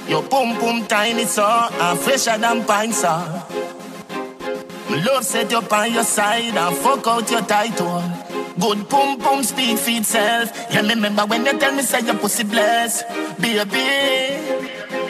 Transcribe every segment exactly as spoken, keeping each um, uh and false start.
Your pum pum tiny so, and fresher than pine saw. My love set you on your side and fuck out your title. Good pum pum speak for itself. Yeah, me remember when you tell me say your pussy blessed, baby.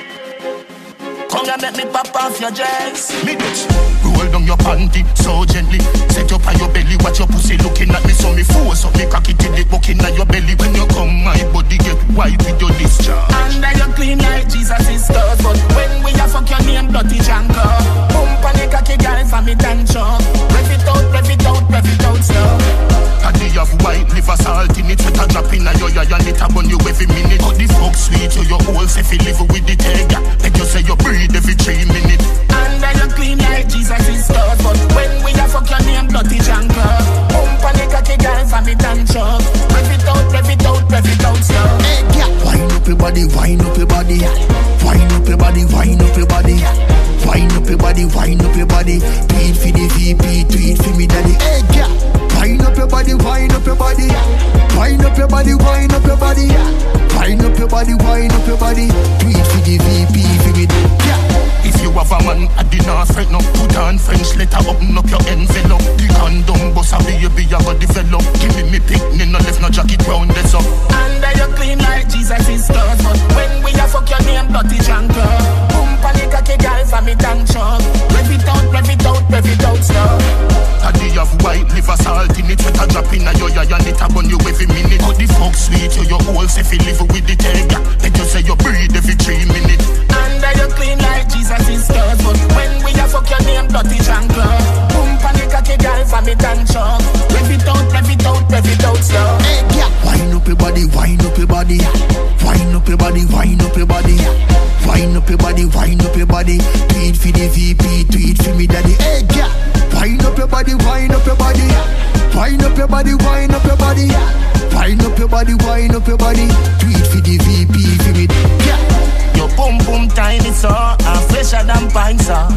Come and make me pop off your dress. Me bitch, roll down your panty so gently. Set up on your belly, watch your pussy looking at me. So me force up me cocky till it bucking at your belly. When you come, my body get white with your discharge. Under your clean like Jesus is stuff. But when we a fuck your name, bloody janko. Pump on the cocky girl for me dance up. Rev it out, rev it out, rev it out slow. And they have white liver salt in it. Sweat a drop in a yo ya and it a burn you every minute. How the fuck sweet you your whole self you live with the egg. Make you say you breathe every three minutes. Under you clean like Jesus is stuff. But when we a fuck your name bloody janko. Pump on the cocky girl for me dance up. Rev it out, rev it out, rev it out slow. Hey, yeah. Wind up your body, wind up your body. Wind up your body, wind up your body. Wind up your body, wind up your body. Tweet for the V P, tweet for me daddy. Hey, yeah. Wind up your body, wind up your body. Wind up your body, wind up your body. Wind up your body, wind up your body. Tweet for the V P for me. Yeah. If you have a man, I did not friend no. Put on French letter, open up your envelope. The condom bust a baby, you got develop. Give me me picnic, no left no jacket round this up. Under you clean like Jesus is stuff. But when we a fuck your name, bloody janko. Pump on the cocky girl for me dance up. Rev it out, rev it out, rev it out slow. And they have white liver salt in it. Sweat a drop in a yo ya and it a burn you every minute. How the fuck sweet you your whole self you live with the egg. Make you say you breathe every three minutes. Under you clean like Jesus is stuff. But when we a fuck your name bloody janko. Pump on the cocky girl for me dance up. Rev it out, rev it out, rev it out slow. Hey, yeah. Wind up your body, wind up your body. Wind up your body, wind up your body. Wind up your body, wind up your body. Tweet for the V P, tweet for me daddy. Hey, yeah. Wind up your body, wind up your body. Wind up your body, wind up your body. Wind up your body, wind up your body. Tweet for the V P for me. Yeah. Your pum pum tiny so, and fresher than pine saw.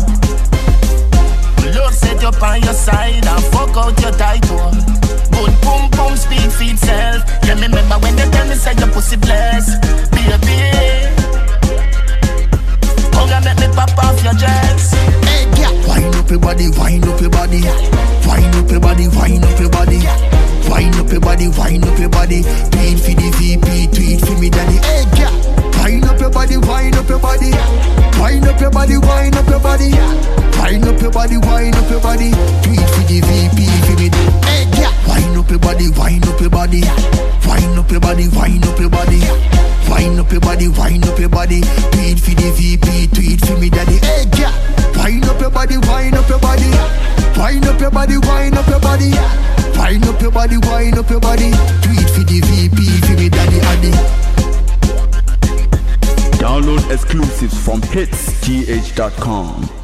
Love set you on your side and fuck out your title. Good pum pum speak for itself. Yeah, me remember when they tell me say your pussy blessed, baby. Come and make me pop off your dress. Hey, yeah. Wind up your body, wind up your body. Wind up your body, wind up your body. Wind up your body, wind up your body. Tweet for the V P, tweet for me daddy. Hey, yeah. Wind up your body, wind up your body. Wind up your body, wind up your body. Wind up your body, wind up your body. Tweet for the V P for me. Hey, yeah. Wind up your body, wind up your body. Wind up your body, wind up your body. Wind up your body, wind up your body. Tweet for the V P, tweet for me daddy. Hey, yeah. Wind up your body, wind up your body. Wind up your body, wind up your body. Wind up your body, wind up your body. Tweet for the V P for me daddy addy. Download exclusives from hits t h dot com.